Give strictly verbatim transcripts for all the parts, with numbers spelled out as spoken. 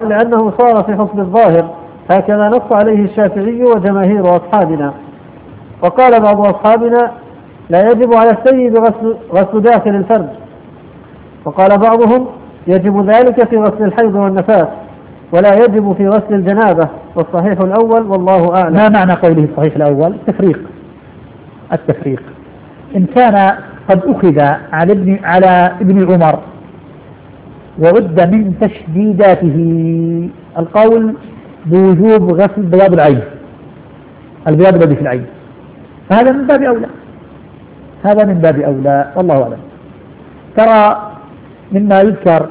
لأنه صار في حسن الظاهر، هكذا نص عليه الشافعي وجماهير أصحابنا. وقال بعض أصحابنا لا يجب على السيد غسل, غسل داخل الفرج، وقال بعضهم يجب ذلك في غسل الحيض والنفاس ولا يجب في غسل الجنابة، والصحيح الأول والله أعلم. ما معنى قوله الصحيح الأول؟ التفريق. التفريق إن كان قد أخذ على ابن, على ابن عمر وعد من تشديداته القول بوجوب غسل بياض العين، البياض الذي في العين، فهذا من باب أولى، هذا من باب أولى والله أعلم. ترى مما يذكر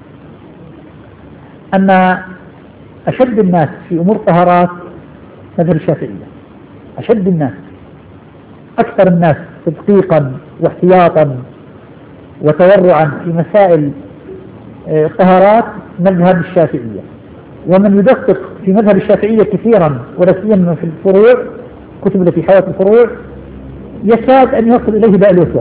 أن أشد الناس في أمور طهارات مذهب الشافعية، أشد الناس، أكثر الناس تدقيقا واحتياطا وتورعا في مسائل الطهارات مذهب الشافعية. ومن يدقق في مذهب الشافعية كثيرا ولا سيما في الفروع، كتب التي حوت الفروع، يكاد أن يصل إليه داء الوسواس.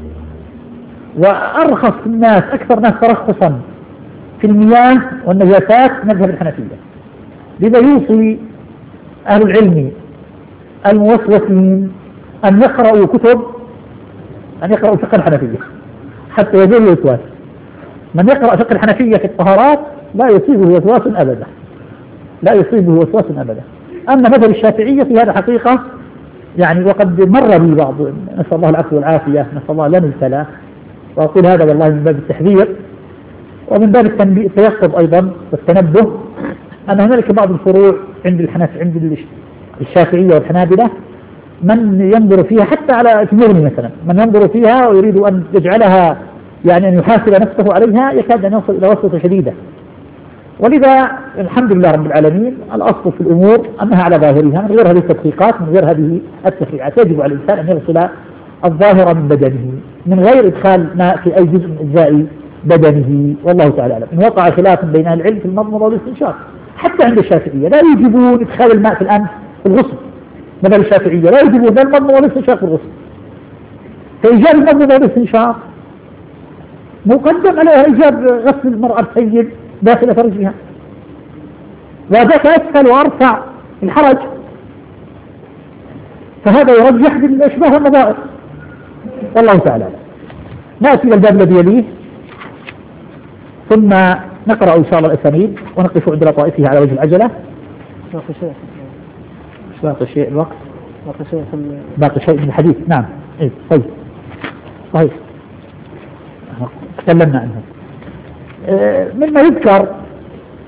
وأرخص الناس، أكثر الناس ترخصا في المياه والنجاسات مذهب الحنفية. لذا يوصي أهل العلم الموسوسين أن يقرأوا كتب، أن يقرأوا فقه الحنفية حتى يزول الوسواس. من يقرأ فقه الحنفية في الطهارات لا يصيبه وسواس أبدا، لا يصيبه وسواس أبدا. أما مذهب الشافعية في هذا حقيقة يعني، وقد مر بي بعض، نسأل الله العفو والعافية، نسأل الله لا نبتلى، وأقول هذا والله من باب التحذير ومن باب التيقظ أيضا والتنبه، أن هنالك بعض الفروع عند الحنف عند الشافعية والحنابلة من ينظر فيها حتى على المغني مثلا، من ينظر فيها ويريد أن يجعلها يعني أن يحاسب نفسه عليها يكاد أن يصل إلى وسوسة شديدة. ولذا الحمد لله رب العالمين الأصل في الأمور أنها على ظاهرها من غير هذه التدقيقات، من غير هذه التفريعات. يجب على الإنسان أن يغسل الظاهر من بدنه من غير إدخال ماء في أي جزء من أجزاء بدنه، والله تعالى أعلم. إن وقع خلاف بين أهل العلم في المضمضة والاستنشاق، حتى عند الشافعية لا يجبون إدخال الماء في الأنف في الغسل، مثل الشافعية لا يجبون لا المضمضة والاستنشاق في الغسل، فإيجاب المضمضة والاستنشاق مقدم على إيجاب غسل المرأة السيد داخل فرجها، وذاك أسهل وأرفع الحرج، فهذا يرجح بالأشباه والنظائر، والله تعالى. نأتي إلى الباب الذي يليه ثم نقرأ إن شاء الله الأسانيد ونقف عند لطائفها على وجه العجلة. باقي شيء مش باقي شيء الوقت؟ باقي شيء باقي شيء من الحديث. نعم إيه طيب صحيح تكلمنا عنه. مما يذكر